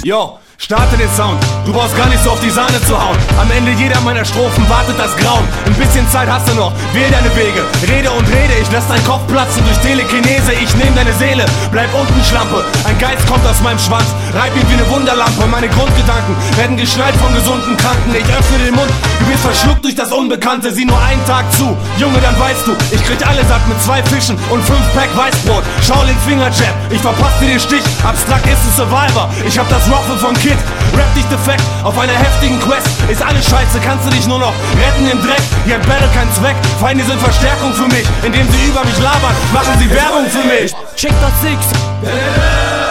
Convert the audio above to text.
Yo, starte den Sound, du brauchst gar nicht so auf die Sahne zu hauen. Am Ende jeder meiner Strophen wartet das Grauen. Ein bisschen Zeit hast du noch, wähl deine Wege. Rede und rede, ich lass deinen Kopf platzen durch Telekinese. Ich nehm deine Seele, bleib unten Schlampe. Ein Geist kommt aus meinem Schwanz, reib ihn wie eine Wunderlampe. Meine Grundgedanken werden geschnallt von gesunden Kranken. Ich öffne den Mund, du wirst verschluckt durch das Unbekannte. Sieh nur einen Tag zu, Junge, dann weißt du, ich krieg alles ab mit 2 Fischen und 5 Pack Weißbrot. Schau den Fingerjab, ich verpass dir den Stich. Abstrakt ist ein Survivor, ich hab das Roffe von Kid. Rap dich defekt auf einer heftigen Quest. Ist alles scheiße, kannst du dich nur noch retten im Dreck. Ihr habt Battle keinen Zweck, Feinde sind Verstärkung für mich. Indem sie über mich labern, machen sie Werbung für mich. Check das Six.